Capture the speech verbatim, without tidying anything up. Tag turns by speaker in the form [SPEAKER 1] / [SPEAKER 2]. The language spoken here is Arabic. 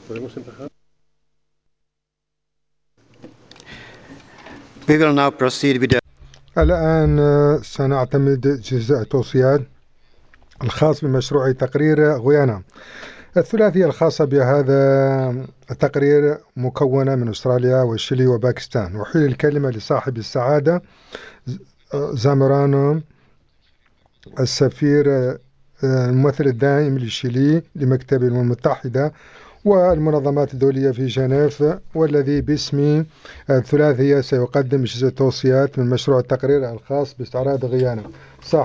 [SPEAKER 1] We will now proceed with the
[SPEAKER 2] الآن سنعتمد جزء التوصيات الخاص بمشروع تقرير غويانا. الثلاثية الخاصة بهذا التقرير مكونة من أستراليا وشيلي وباكستان. وحيل الكلمة لصاحب السعادة زامرانو السفير الممثل الدائم لشيلي لمكتب الأمم المتحدة والمنظمات الدولية في جنيف، والذي باسم الثلاثية سيقدم جزء التوصيات من مشروع التقرير الخاص باستعراض غيانا.